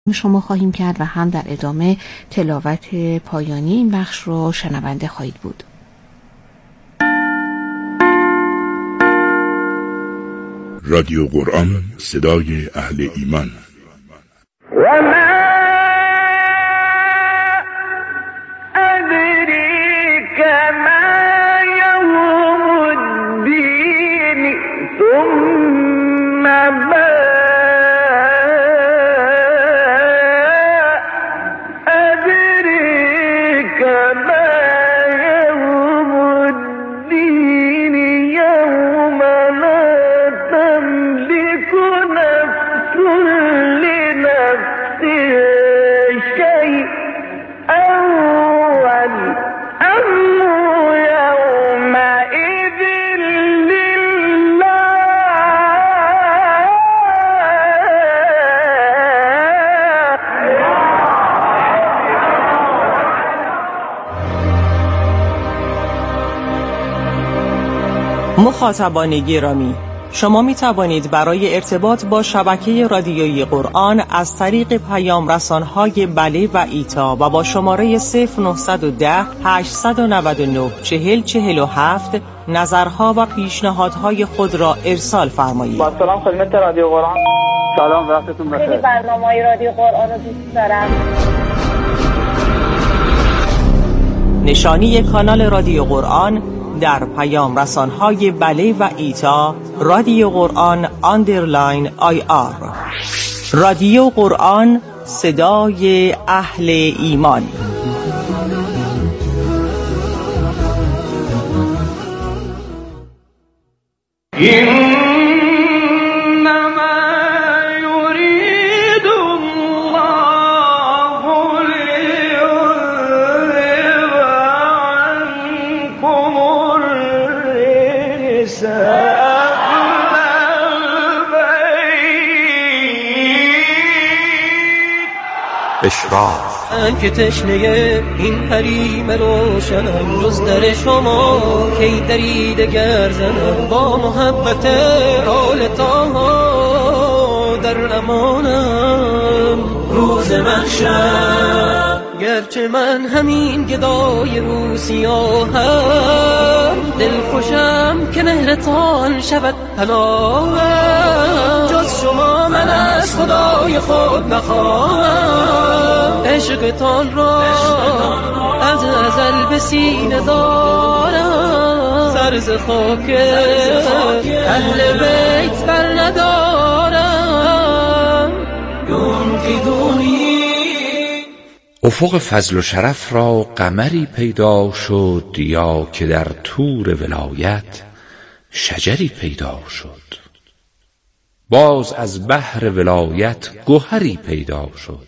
شما خواهیم کرد و هم در ادامه تلاوت پایانی این بخش رو شنونده خواهید بود. رادیو قرآن، صدای اهل ایمان. مخاطبان گرامی، شما می توانید برای ارتباط با شبکه رادیویی قرآن از طریق پیام رسان‌های بله و ایتا و با شماره 0910 899 4047 نظرها و پیشنهادهای خود را ارسال فرمایید. با سلام خدمت رادیو قرآن. سلام، وقتتون بخیر. خیلی برنامه‌های رادیو قرآن رو دوست دارم. نشانی کانال رادیو قرآن در پیام رسان‌های بله و ایتا رادیو قرآن _IR. رادیو قرآن، صدای اهل ایمان. من که تشنه این حریم روشنم، جز در شما کی درید گرزنم، با محبت آل طه در امانم روز محشر. گرچه من همین گدای رو سیاهم، دل خوشم که مهرتان شود پناهم، جز شما من از خدای خود نخواهم. عشقتان را از ازل به سینه دارم، سرز خاک اهل بیت بر ندارم. یونقیدونی. افق فضل و شرف را قمری پیدا شد، یا که در طور ولایت شجری پیدا شد. باز از بحر ولایت گوهری پیدا شد،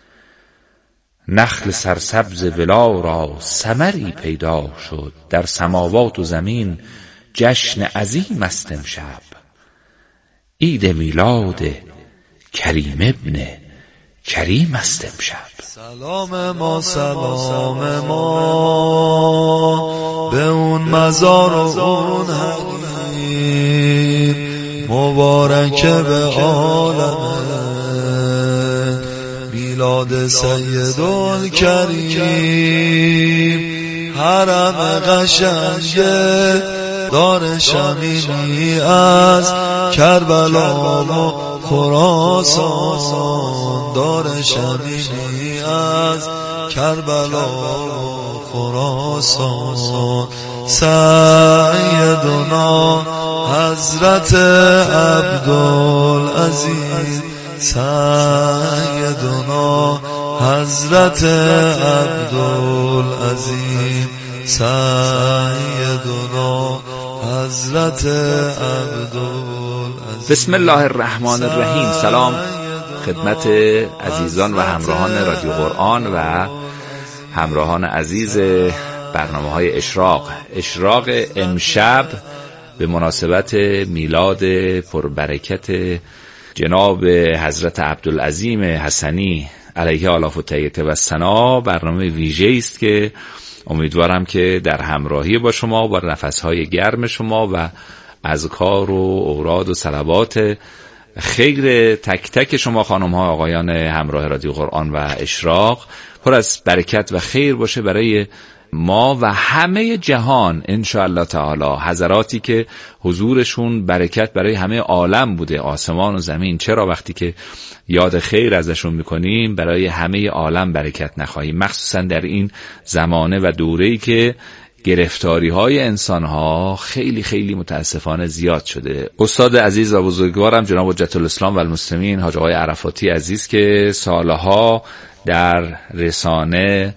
نخل سرسبز ولا را ثمری پیدا شد. در سماوات و زمین جشن عظیم است امشب، عید میلاد کریم ابن کریم است امشب. سلام ما به اون مزار و اون حریم، مبارک به عالم میلاد سیدالکریم. حرم قشنگه دار شمینی از کربلا و خراسان، دار شمینی از کربلا و خراسان. سیدنا حضرت عبدالعزیز، سیدنا حضرت عبدالعزیز، سیدنا حضرت عبدالعزیز. بسم الله الرحمن الرحیم. سلام خدمت عزیزان و همراهان رادیو قرآن و همراهان عزیز برنامه‌های اشراق امشب به مناسبت میلاد پربرکت جناب حضرت عبدالعظیم حسنی علیه آلاف و تحیه و ثنا. برنامه ویژه‌ای است که امیدوارم که در همراهی با شما با نفسهای گرم شما و اذکار و اوراد و صلوات خیر تک تک شما خانم ها آقایان همراه رادیو قرآن و اشراق پر از برکت و خیر باشه برای ما و همه جهان ان شاء الله تعالی. حضراتی که حضورشون برکت برای همه عالم بوده، آسمان و زمین، چرا وقتی که یاد خیر ازشون میکنیم برای همه عالم برکت نخواهیم، مخصوصا در این زمانه و دوره‌ای که گرفتاری های انسان ها خیلی خیلی متاسفانه زیاد شده. استاد عزیز و بزرگوارم جناب حجت الاسلام و المسلمین حاج آقای عرفاتی عزیز که سالها در رسانه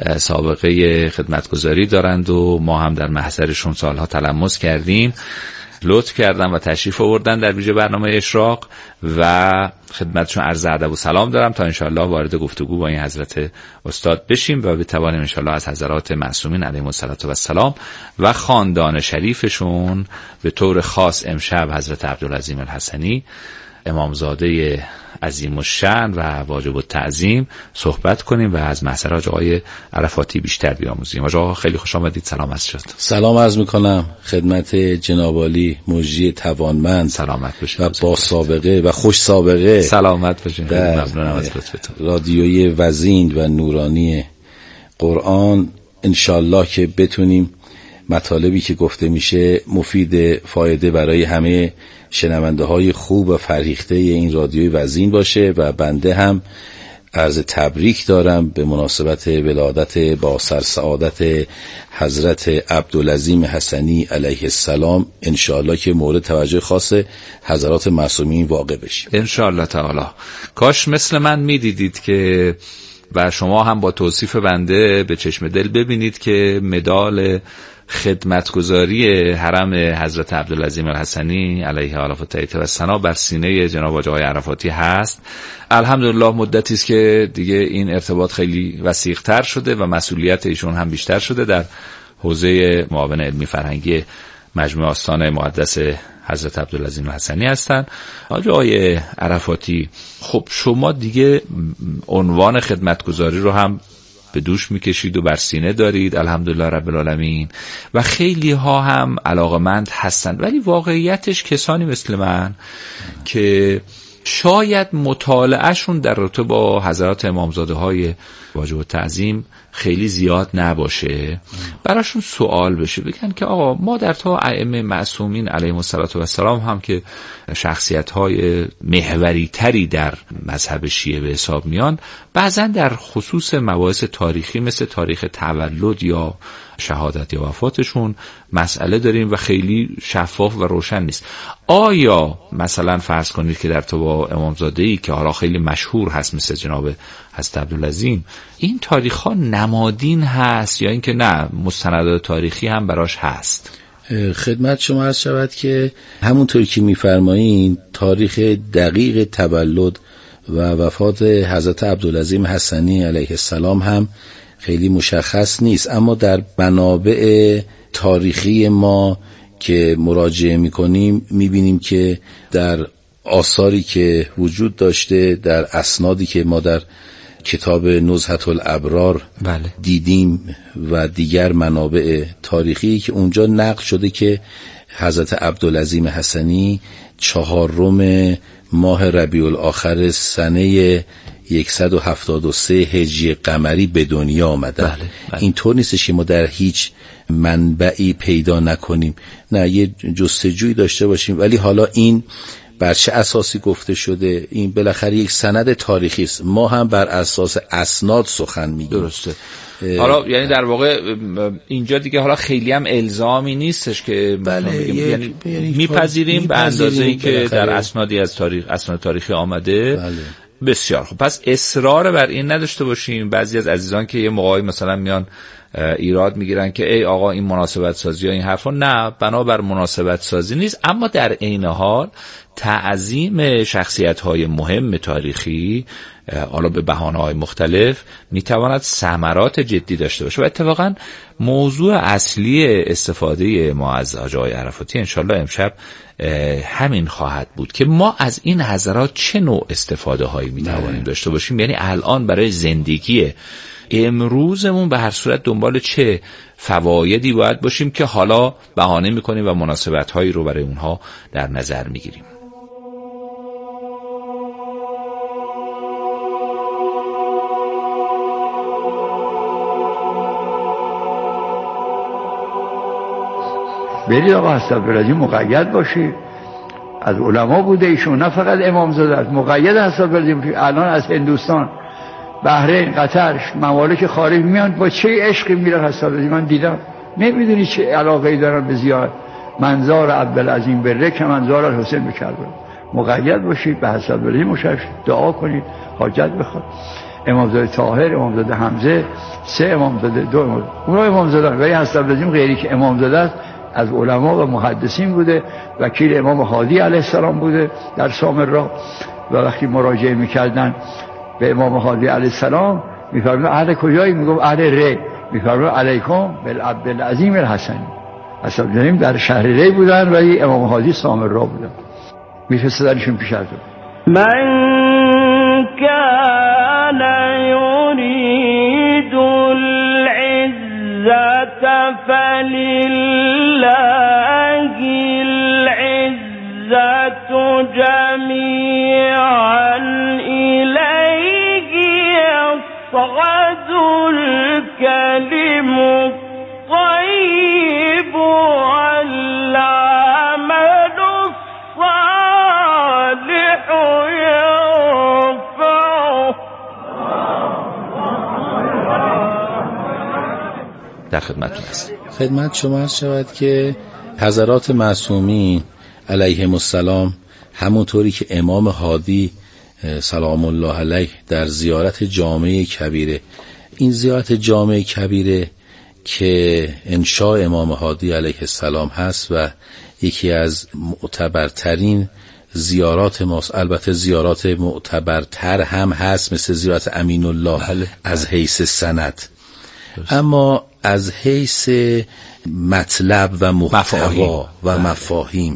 سابقه خدمتگزاری دارند و ما هم در محضرشون سالها تلمس کردیم، لطف کردن و تشریف آوردن در ویژه برنامه اشراق و خدمتشون عرض ادب و سلام دارم تا انشاءالله وارد گفتگو با این حضرت استاد بشیم و بتوانیم انشاءالله از حضرات معصومین علیهم السلام و خاندان شریفشون به طور خاص امشب حضرت عبدالعظیم الحسنی امامزاده عظیم الشأن و واجب التعظیم صحبت کنیم و از محضر حاج آقای عرفاتی بیشتر بیاموزیم. حاج آقا خیلی خوش آمدید، سلام عرض شد. سلام عرض میکنم خدمت جناب عالی مجری توانمند، سلامت باشید و با سابقه و خوش سابقه، سلامت باشید. ممنونم از لطفتون. رادیوی وزین و نورانی قرآن انشالله که بتونیم مطالبی که گفته میشه مفید فایده برای همه شنونده های خوب و فرهیخته این رادیوی وزین باشه و بنده هم عرض تبریک دارم به مناسبت ولادت با سرسعادت حضرت عبدالعظیم حسنی علیه السلام. انشاءالله که مورد توجه خاص حضرات معصومین واقع بشیم انشاءالله تعالی. کاش مثل من میدیدید که و شما هم با توصیف بنده به چشم دل ببینید که مدال خدمتگزاری حرم حضرت عبدالعظیم الحسنی علیه الصلوة و السلام بر سینه جناب آقای عرفاتی هست. الحمدلله مدتی است که دیگه این ارتباط خیلی وسیع‌تر شده و مسئولیت ایشون هم بیشتر شده در حوزه معاون علمی فرهنگی مجمع آستان مقدس حضرت عبدالعظیم الحسنی هستند. آقای عرفاتی، خب شما دیگه عنوان خدمتگزاری رو هم به دوش میکشید و بر سینه دارید الحمدلله رب العالمین و خیلی ها هم علاقمند هستند، ولی واقعیتش کسانی مثل من که شاید مطالعهشون در رابطه با حضرات امامزاده های واجب التعظیم خیلی زیاد نباشه، براشون سوال بشه، بگن که آقا ما در تا ائمه معصومین علیهم السلام هم که شخصیت های محوری تری در مذهب شیعه به حساب میان، بعضا در خصوص مباحث تاریخی مثل تاریخ تولد یا شهادت یا وفاتشون مسئله داریم و خیلی شفاف و روشن نیست. آیا مثلا فرض کنید که در تو با امامزاده‌ای که حالا خیلی مشهور هست مثل جناب حضرت عبدالعظیم این تاریخ ها نمادین هست یا اینکه نه مستندات تاریخی هم براش هست؟ خدمت شما عرض شود که همونطور که میفرمایین تاریخ دقیق تولد و وفات حضرت عبدالعظیم حسنی علیه السلام هم خیلی مشخص نیست، اما در منابع تاریخی ما که مراجعه میکنیم میبینیم که در آثاری که وجود داشته، در اسنادی که ما در کتاب نزهة الابرار دیدیم و دیگر منابع تاریخی که اونجا نقل شده که حضرت عبدالعظیم حسنی 4 ماه ربیع الاخر سنه 173 هجری قمری به دنیا آمدن. اینطور نیستش که ما در هیچ منبعی پیدا نکنیم، نه یه جستجوی داشته باشیم، ولی حالا این بر چه اساسی گفته شده؟ این بالاخره یک سند تاریخی است، ما هم بر اساس اسناد سخن میگیم. درسته. حالا یعنی در واقع اینجا دیگه حالا خیلی هم الزامی نیستش که یعنی میپذیریم به اندازه‌ای که در اسنادی از اسناد تاریخی آمده. بسیار خب، پس اصرار بر این نداشته باشیم. بعضی از عزیزان که یه موقعی مثلا میان ایراد میگیرن که ای آقا این مناسبت سازی ها این حرفا، نه، بنابر مناسبت سازی نیست، اما در عین حال تعظیم شخصیت های مهم تاریخی حالا به بهانه‌های مختلف میتواند ثمرات جدی داشته باشه و اتفاقا موضوع اصلی استفاده ما از حاج آقای عرفاتی انشالله امشب همین خواهد بود که ما از این حضرات چه نوع استفاده هایی میتوانیم داشته باشیم، یعنی الان برای زندگی امروزمون به هر صورت دنبال چه فوایدی باید باشیم که حالا بهانه میکنیم و مناسبت هایی رو برای اونها در نظر میگیریم. برید آقا حضرت عبدالعظیم مقید باشید. از علما بوده ایشون، نه فقط امامزاده است، مقید حضرت عبدالعظیم. الان از هندوستان، بحرین، قطر، ممالک خارج میان با چه عشقی میرن حضرت عبدالعظیم. من دیدم، نمیدونی چه علاقه‌ای دارن به زیارت منظار عبدالعظیم بره که منظار الحسین بکرد. مقید باشید به حضرت عبدالعظیم مشرف، دعا کنید، حاجت بخواد. امامزاده طاهر، امامزاده حمزه، 3 امامزاده، 2 امامزاده، اونا امامزاده، ولی حضرت عبدالعظیم غیری که امامزاده است از علما و محدثین بوده، وکیل امام هادی علیه السلام بوده در سامرا. و وقتی مراجعه میکردن به امام هادی علیه السلام میفرمود اهل کجایی؟ میگفت اهل ری. میفرمود علیکم بالعبدالعظیم الحسنی. حضرت عبدالعظیم در شهر ری بودن ولی امام هادی سامرا بودن. میفرستادنشون پیش از من کان یرید العزة فلله العزة جميعا إليه يصعد الكلم الطيب والعمل الصالح يرفعه. در خدمتتون هستم. خدمت شما عرض شود که حضرات معصومین علیهم السلام، همونطوری که امام هادی سلام الله علیه در زیارت جامع کبیره، این زیارت جامع کبیره که انشاء امام هادی علیه السلام هست و یکی از معتبرترین زیارات ماست، البته زیارات معتبرتر هم هست مثل زیارت امین الله از حیث سند، اما از حیث مطلب و محتوا و مفاهیم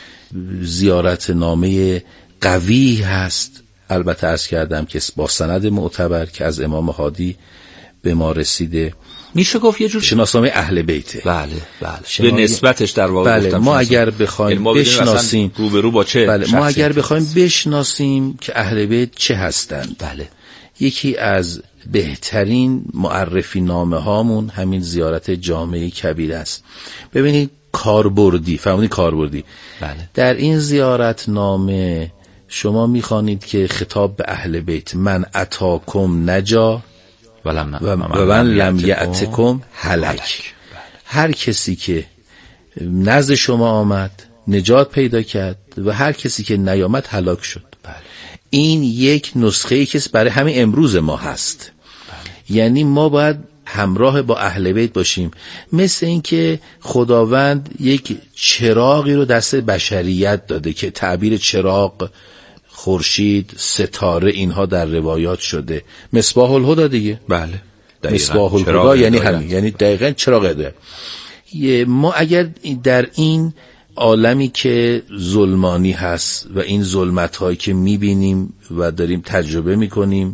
زیارت نامه قوی هست. البته عرض کردم که با سند معتبر که از امام هادی به ما رسیده، میشه گفت یه جور شناسنامه اهل بیته. بله به نسبتش در واقع بله. ما اگر بخوایم بشناسیم روبرو با چه بله. ما اگر بخوایم بشناسیم که اهل بیت چه هستند، بله، یکی از بهترین معرفی نامه هامون همین زیارت جامع کبیر است. ببینید کاربردی، فهمونید کاربردی، بله. در این زیارت نامه شما میخوانید که خطاب به اهل بیت من اتاکم نجا و من لم یأتکم هلک. هر کسی که نزد شما آمد نجات پیدا کرد و هر کسی که نیامد هلاک شد. بله. این یک نسخه‌ای که برای همین امروز ما هست. بله. یعنی ما باید همراه با اهل بیت باشیم، مثل این که خداوند یک چراغی رو دست بشریت داده که تعبیر چراغ، خورشید، ستاره اینها در روایات شده. مصباح الهدی دیگه. بله. مصباح الهدی یعنی همین، یعنی دقیقاً چراغ ده. ما اگر در این عالمی که ظلمانی هست و این ظلمت هایی که میبینیم و داریم تجربه میکنیم،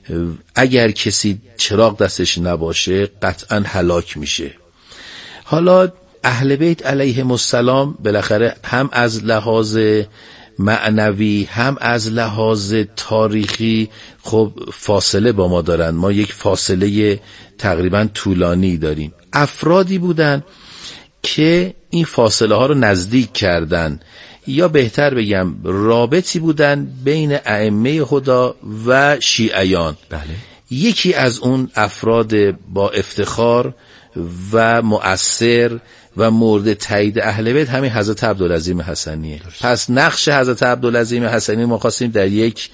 اگر کسی چراغ دستش نباشه قطعاً هلاک میشه. حالا اهل بیت علیهم السلام بالاخره هم از لحاظ معنوی هم از لحاظ تاریخی خب فاصله با ما دارن. ما یک فاصله تقریبا طولانی داریم. افرادی بودن که این فاصله ها رو نزدیک کردن، یا بهتر بگم رابطی بودن بین ائمه هدی و شیعیان. بله. یکی از اون افراد با افتخار و مؤثر و مورد تایید اهل بیت همین حضرت عبدالعظیم حسنیه. پس نقش حضرت عبدالعظیم حسنی ما خواستیم در یک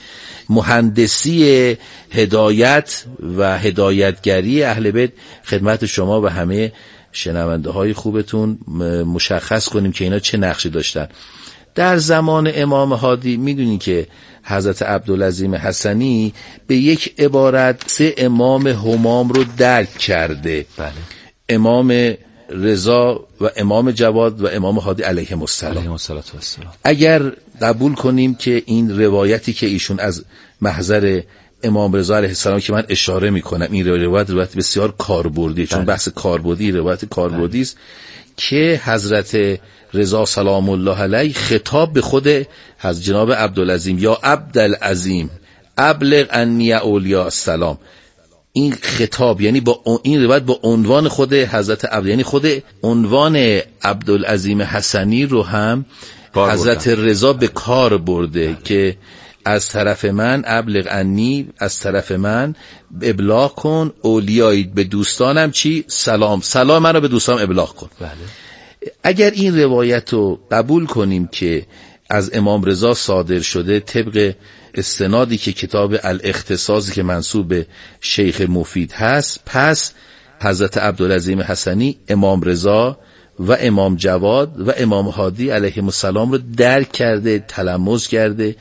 مهندسی هدایت و هدایتگری اهل بیت خدمت شما و همه شنونده های خوبتون مشخص کنیم که اینا چه نقشی داشتن. در زمان امام هادی میدونی که حضرت عبدالعظیم حسنی به یک عبارت 3 امام همام رو درک کرده. بله. امام رضا و امام جواد و امام هادی علیهم السلام. اگر قبول کنیم که این روایتی که ایشون از محضر امام رضا علیه السلام که من اشاره میکنم، این روایت بسیار کاربردی، چون بحث کاربردی روایت کاربردی است که حضرت رضا سلام الله علیه خطاب به خود از جناب عبدالعظیم یا عبدالعظیم ابلغ انی اولیاء السلام، این خطاب یعنی با این روایت با عنوان خود حضرت یعنی خود عنوان عبدالعظیم حسنی رو هم حضرت رضا به کار برده که از طرف من ابلغ عنی، از طرف من ابلاغ کن، اولیایی به دوستانم چی؟ سلام من رو به دوستانم ابلاغ کن. بله. اگر این روایت رو قبول کنیم که از امام رضا صادر شده طبق استنادی که کتاب الاختصاصی که منسوب به شیخ مفید هست، پس حضرت عبدالعظیم حسنی امام رضا و امام جواد و امام هادی علیهم السلام رو درک کرده، تلمذ کرده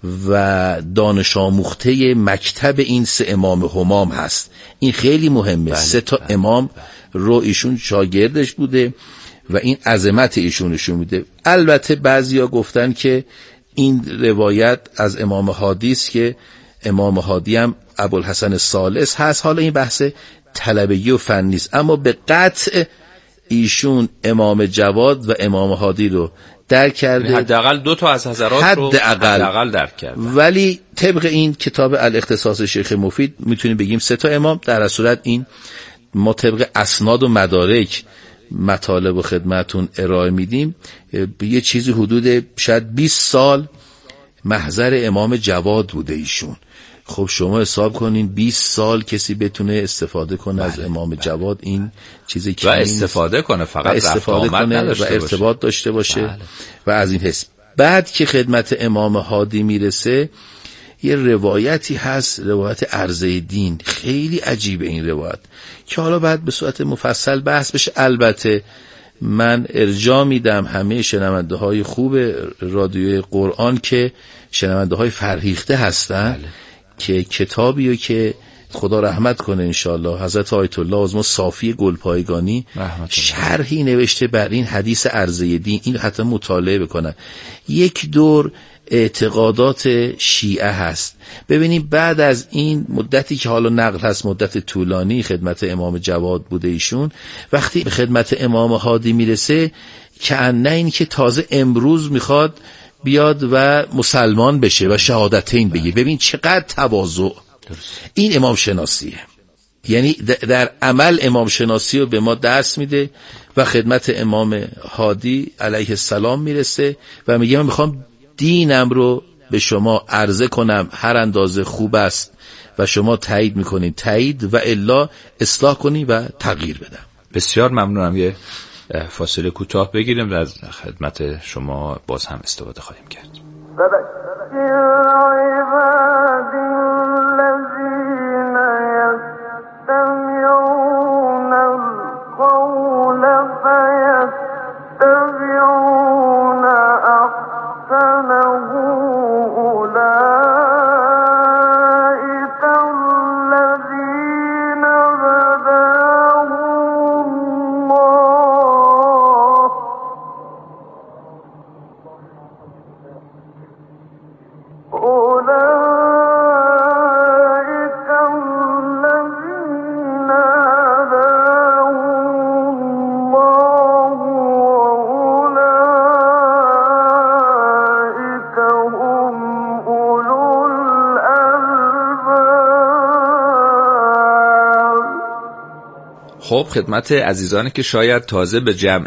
و دانش آموخته مکتب این سه امام همام هست. این خیلی مهمه. سه تا امام رو ایشون شاگردش بوده و این عظمت ایشون نشون میده. البته بعضیا گفتن که این روایت از امام هادی است که امام هادی هم ابوالحسن الثالث هست. حالا این بحث طلبگی و فنی است، اما به قطع ایشون امام جواد و امام هادی رو درک کرده، حداقل دو تا از حضرات رو حداقل درک کرده. ولی طبق این کتاب الاختصاص شیخ مفید میتونیم بگیم سه تا امام. در صورت این ما طبق اسناد و مدارک مطالب و خدمتون ارائه میدیم. یه چیزی حدود شاید 20 سال محضر امام جواد بوده ایشون. خب شما حساب کنین 20 سال کسی بتونه استفاده کنه از امام جواد، این چیزی که و استفاده کنه، فقط استفاده کنه و ارتباط داشته باشه. و از این حس بعد که خدمت امام هادی میرسه یه روایتی هست، روایت عرضه دین. خیلی عجیبه این روایت که حالا بعد به صورت مفصل بحث بشه. البته من ارجاع میدم همه شنونده های خوب رادیوی قرآن که شنونده های فرهیخته هستن که کتابیو که خدا رحمت کنه انشالله حضرت آیت الله عظما صافی گلپایگانی شرحی نوشته بر این حدیث عرضه دین، این حتی مطالعه بکنن. یک دور اعتقادات شیعه هست. ببینیم بعد از این مدتی که حالا نقل هست، مدت طولانی خدمت امام جواد بوده ایشون، وقتی به خدمت امام هادی میرسه کأنه این که تازه امروز میخواد بیاد و مسلمان بشه و شهادتین بگه. ببین چقدر تواضع. این امام شناسیه، یعنی در عمل امام شناسی رو به ما درس میده و خدمت امام هادی علیه السلام میرسه و میگه من میخوام دینم رو به شما عرضه کنم، هر اندازه خوب است و شما تایید میکنید تایید و الا اصلاح کنید و تغییر بدم. بسیار ممنونم. یه فاصله کوتاه بگیریم و از خدمت شما باز هم استفاده خواهیم کرد. خب خدمت عزیزانی که شاید تازه به جمع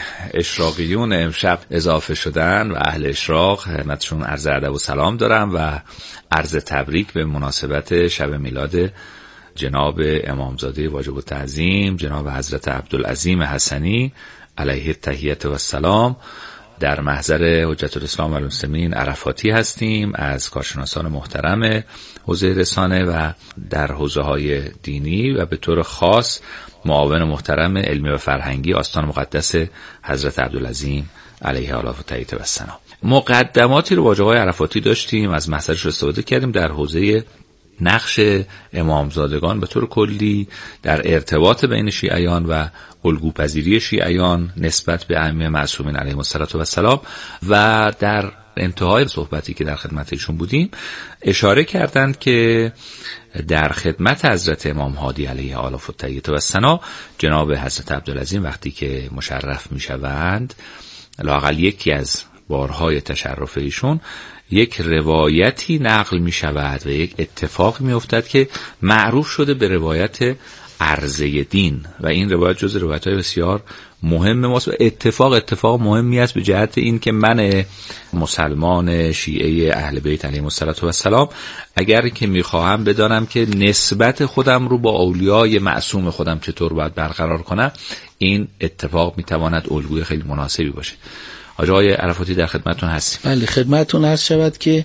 اشراقیون امشب اضافه شدن و اهل اشراق، خدمتشون عرض ادب و سلام دارم و عرض تبریک به مناسبت شب میلاد جناب امامزاده واجب التعظیم جناب حضرت عبدالعظیم حسنی علیه التحیة و السلام. در محضر حجت الاسلام و المسلمین عرفاتی هستیم، از کارشناسان محترم حوزه رسانه و در حوزه های دینی و به طور خاص معاون محترم علمی و فرهنگی آستان مقدس حضرت عبدالعظیم علیه التحیة و السلام. مقدماتی رو با آقای عرفاتی داشتیم، از محضرش استفاده کردیم در حوزه نقش امامزادگان به طور کلی در ارتباط بین شیعیان و الگوپذیری شیعیان نسبت به ائمه معصومین علیهم السلام و در انتهای صحبتی که در خدمت ایشون بودیم اشاره کردند که در خدمت حضرت امام هادی علیه التحیة و السلام جناب حضرت عبدالعظیم وقتی که مشرف میشوند، لااقل یکی از بارهای تشرف ایشون یک روایتی نقل می شود و یک اتفاق می افتد که معروف شده به روایت عرضه دین و این روایت جز روایت‌های بسیار مهم ماست و اتفاق مهمی است به جهت این که من مسلمان شیعه اهل بیت علیهم السلام اگر که میخواهم بدانم که نسبت خودم رو با اولیای معصوم خودم چطور باید برقرار کنم، این اتفاق میتواند الگوی خیلی مناسبی باشه. آقای عرفاتی در خدمتتون هستیم. بله خدمتتون عرض شود که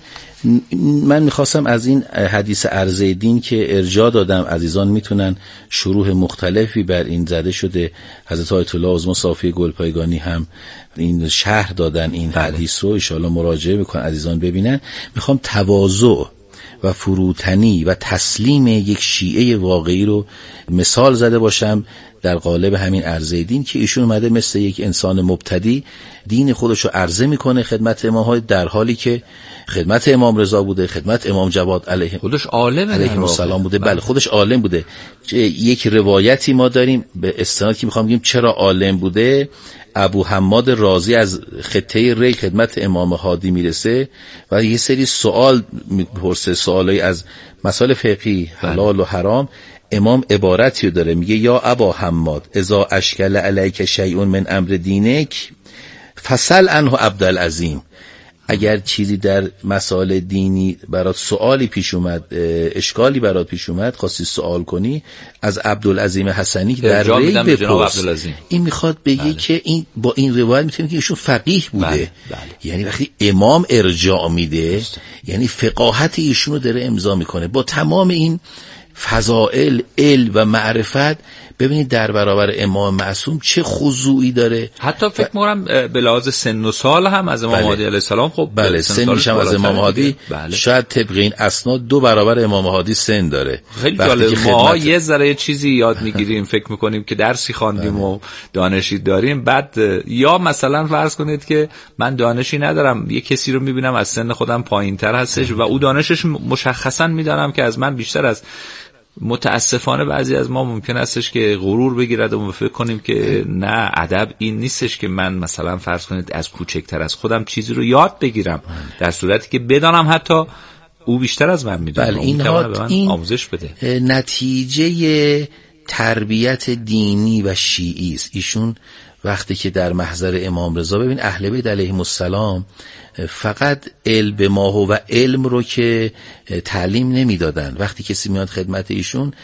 من میخواستم از این حدیث عرضه دین که ارجاع دادم، عزیزان میتونن شروح مختلفی بر این زده شده، حضرت آیت الله عظما صافی گلپایگانی هم این شرح دادن این حدیث رو، ان شاءالله مراجعه بکنن عزیزان ببینن. میخوام تواضع و فروتنی و تسلیم یک شیعه واقعی رو مثال زده باشم در قالب همین عرضه دین که ایشون اومده مثل یک انسان مبتدی دین خودش رو عرضه میکنه خدمت امام‌ها، در حالی که خدمت امام رضا بوده، خدمت امام جواد خودش عالم علیهم السلام بوده. بله خودش عالم بوده. یک روایتی ما داریم به استناد که میخوام بگیم چرا عالم بوده. ابو حماد رازی از خطه ری خدمت امام هادی میرسه و یه سری سوال میپرسه، سوالایی از مسائل فقهی حلال و حرام. امام عبارتی رو داره میگه یا ابا حماد اذا اشکل علیک شیء من امر دینک فسل عنه عبدالعظیم. اگر چیزی در مسائل دینی برات سوالی پیش اومد، اشکالی برات پیش اومد، خواستی سوال کنی، از عبدالعظیم حسنی در ری بپرس. این میخواد بگه که این با این روایت میتونیم که ایشون فقیه بوده. یعنی وقتی امام ارجاع میده یعنی فقاهت ایشون رو داره امضا میکنه با تمام این فضائل علم و معرفت. ببینید در برابر امام معصوم چه خضوعی داره. حتی فکر می‌کنم به لحاظ سن و سال هم از امام هادی علیه السلام خب سنش هم از امام هادی شاید طبق این اسناد 2 برابر امام هادی سن داره. خیلی جالب. ما یه ذره چیزی یاد میگیریم فکر میکنیم که درسی خواندیم و دانشی داریم، بعد یا مثلا فرض کنید که من دانشی ندارم، یه کسی رو میبینم از سن خودم پایینتر هستش و او دانشش مشخصا میدانم که از من بیشتر است. متاسفانه بعضی از ما ممکن استش که غرور بگیرد و فکر کنیم که نه، ادب این نیستش که من مثلا فرض کنید از کوچکتر از خودم چیزی رو یاد بگیرم، در صورتی که بدانم حتی او بیشتر از من میدونه. بله این آموزش بده. نتیجه تربیت دینی و شیعی است. ایشون وقتی که در محضر امام رضا، ببین اهل بیت علیهم السلام فقط علم ما و علم رو که تعلیم نمیدادن. وقتی کسی میاد خدمت ایشون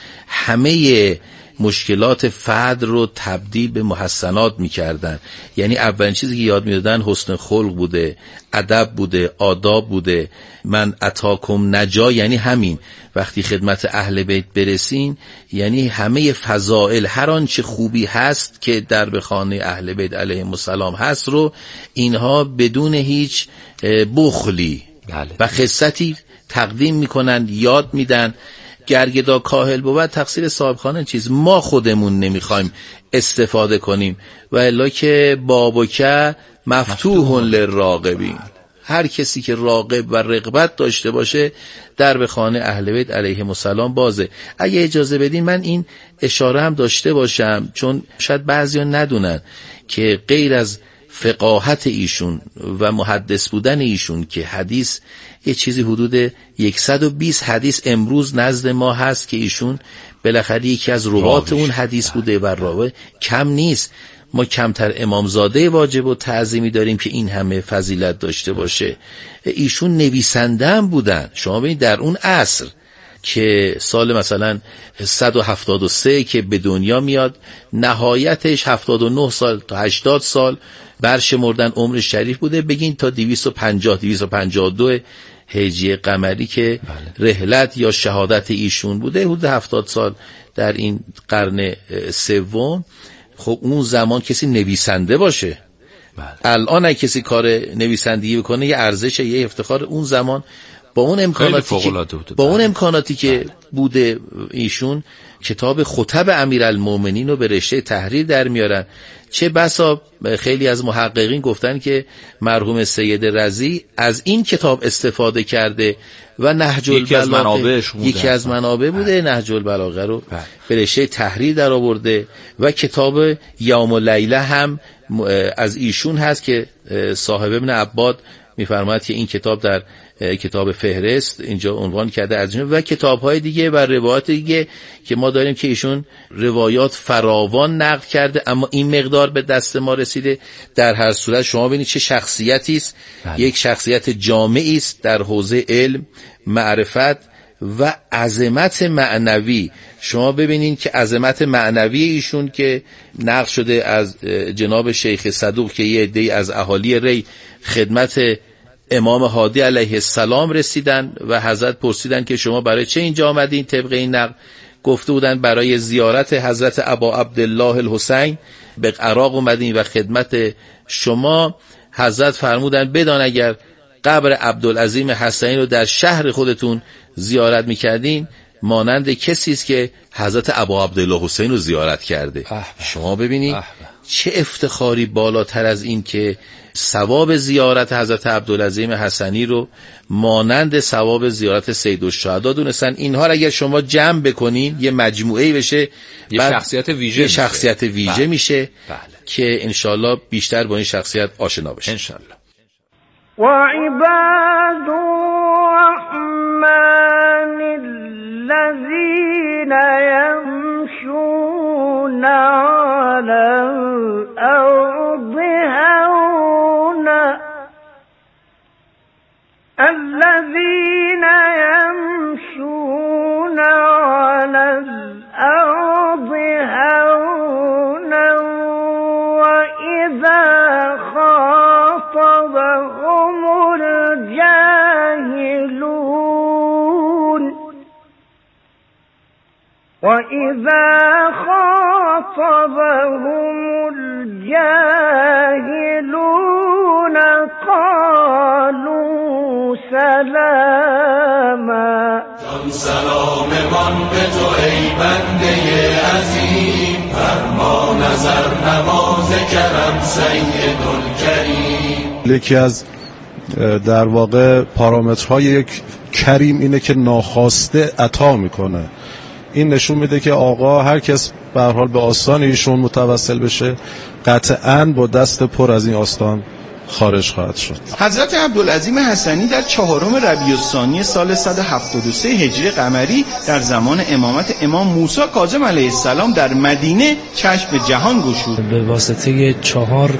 همه مشکلات فرد رو تبدیل به محسنات میکردن. یعنی اولین چیزی که یاد میدادن حسن خلق بوده، ادب بوده، آداب بوده. من اتاکم نجا یعنی همین. وقتی خدمت اهل بیت برسین یعنی همه فضائل، هر آنچه خوبی هست که در بخانه اهل بیت علیهم السلام هست رو اینها بدون هیچ بخلی و خصتی تقدیم میکنن، یاد میدن. گرگدا کاهل بود تقصیر صاحبخانه چیز، ما خودمون نمیخوایم استفاده کنیم و الا که بابک مفتوح للراغبین. هر کسی که راغب و رغبت داشته باشه در به خانه اهل بیت علیهم السلام بازه. اگه اجازه بدین من این اشاره هم داشته باشم، چون شاید بعضیا ندونن که غیر از فقاهت ایشون و محدث بودن ایشون که حدیث یه چیزی حدود 120 حدیث امروز نزد ما هست که ایشون بالاخره یکی از روات اون حدیث بوده و راوی کم نیست. ما کمتر امامزاده واجب و تعظیمی داریم که این همه فضیلت داشته باشه. ایشون نویسنده هم بودن. شما ببینید در اون عصر که سال مثلا 173 که به دنیا میاد، نهایتش 79 سال تا 80 سال برشمردن عمر شریف بوده، بگین تا 250-252 هجری قمری که رحلت یا شهادت ایشون بوده، حدود 70 سال در این قرن سوم. خب اون زمان کسی نویسنده باشه، الان اگه کسی کار نویسندگی بکنه یه ارزش، یه افتخار. اون زمان با اون امکاناتی که بوده ایشون کتاب خطب امیرالمومنین رو به رشته تحریر در میارن. چه بسا خیلی از محققین گفتن که مرحوم سید رضی از این کتاب استفاده کرده و نهج البلاغه یکی از منابع بوده. نهج البلاغه رو به رشته تحریر در آورده و کتاب یوم و لیله هم از ایشون هست که صاحب ابن عباد میفرماید که این کتاب در کتاب فهرست اینجا عنوان کرده از جمله و کتاب‌های دیگه و روایات دیگه که ما داریم که ایشون روایات فراوان نقل کرده، اما این مقدار به دست ما رسیده. در هر صورت شما ببینید چه شخصیتی است، یک شخصیت جامعی است در حوزه علم، معرفت و عظمت معنوی. شما ببینین که عظمت معنوی ایشون که نقل شده از جناب شیخ صدوق که یه عده‌ای از اهالی ری خدمت امام هادی علیه السلام رسیدن و حضرت پرسیدن که شما برای چه اینجا آمدین؟ طبق این نقل گفته بودن برای زیارت حضرت ابا عبدالله الحسین به عراق اومدین و خدمت شما. حضرت فرمودن بدان اگر قبر عبدالعظیم حسینی رو در شهر خودتون زیارت میکردین مانند کسی است که حضرت ابا عبدالله حسین رو زیارت کرده. شما ببینید چه افتخاری بالاتر از این که ثواب زیارت حضرت عبدالعظیم حسنی رو مانند ثواب زیارت سیدالشهدا دونستن. اینها رو اگر شما جمع بکنین یه مجموعه‌ای بشه، یه شخصیت ویژه، یه شخصیت ویژه میشه که انشالله بیشتر با این شخصیت آشنا بشه انشالله. وعباد الرحمن الذين يمشون على الأرض هونا الذين يمشون على الأرض هونا وإذا خاطبهم الجاهلون وإذا خاطبهم الجاهلون قالوا سلاما. جان سلام من به تو ای بنده عظیم، فرما نظر نماز کرم سید الکریم. یکی از در واقع پارامترهای یک کریم اینه که ناخواسته عطا میکنه. این نشون میده که آقا هر کس به هر حال به آستان ایشون متوسل بشه قطعاً با دست پر از این آستان خارج خواهد شد. حضرت عبدالعظیم حسنی در 4 ربیع الثانی سال 173 هجری قمری در زمان امامت امام موسی کاظم علیه السلام در مدینه چشم به جهان گشود. به واسطه 4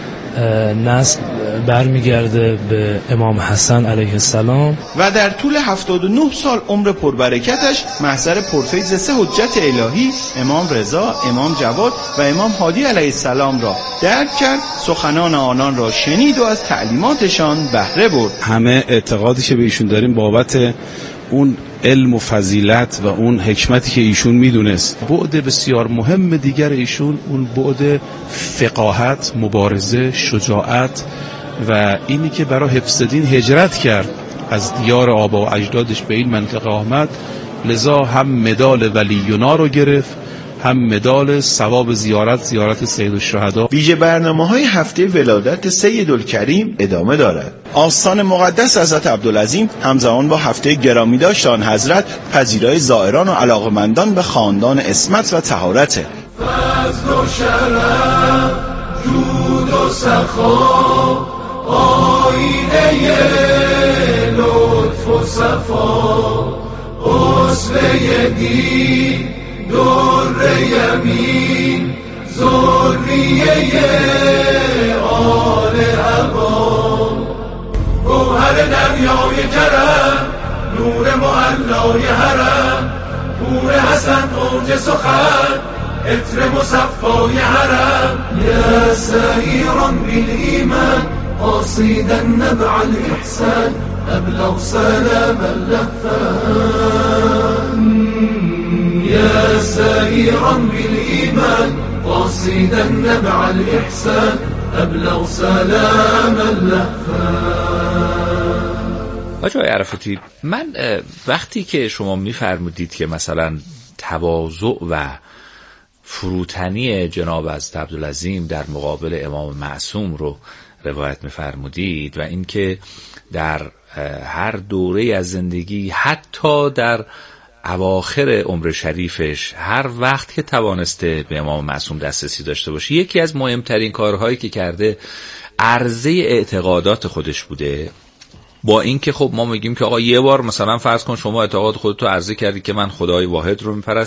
نسل برمیگرده به امام حسن علیه السلام و در طول 79 سال عمر پربرکتش محضر پرفیض 3 حجت الهی امام رضا، امام جواد و امام هادی علیه السلام را درک کرد، سخنان آنان را شنید و از تعلیماتشان بهره برد. همه اعتقادی که به ایشون داریم بابت اون علم و فضیلت و اون حکمتی که ایشون میدونست. بعد بسیار مهم دیگر ایشون اون بعد فقاهت، مبارزه، شجاعت و اینی که برای حفظ دین هجرت کرد از دیار آبا و اجدادش به این منطقه آمد، لذا هم مدال ولیونا رو گرفت، هم مدال ثواب زیارت سیدالشهدا. ویژه برنامه‌های هفته ولادت سیدالکریم ادامه دارد. آستان مقدس حضرت عبدالعظیم همزمان با هفته گرامی داشت آن حضرت پذیرای زائران و علاقمندان به خاندان عصمت و طهارت. فضل و شرف، جود و سخا، آینه لطف و صفا، اصل دین، در یمین، ذریه آل عبا، گوهر دریای کرم، نور معلای حرم، پور حسن اوج سخن، عطر مصفای حرم. یا سائرا بالایمان قاصدا نبع الاحسان، ابلغ سلام اللهفان. يا سائرا بالإيمان قاصدا نبع الإحسان، أبلغ سلام اللهفان. آقای عرفاتی، من وقتی که شما میفرمودید که مثلا تواضع و فروتنی جناب از عبدالعظیم در مقابل امام معصوم رو روایت میفرمودید و اینکه در هر دوره از زندگی حتی در اواخر عمر شریفش هر وقت که توانسته به امام معصوم دسترسی داشته باشه، یکی از مهمترین کارهایی که کرده عرضه اعتقادات خودش بوده. با این که خب ما میگیم که آقا یه بار مثلا فرض کن شما اعتقاد خودتو عرضه کردی که من خدای واحد رو میپرستم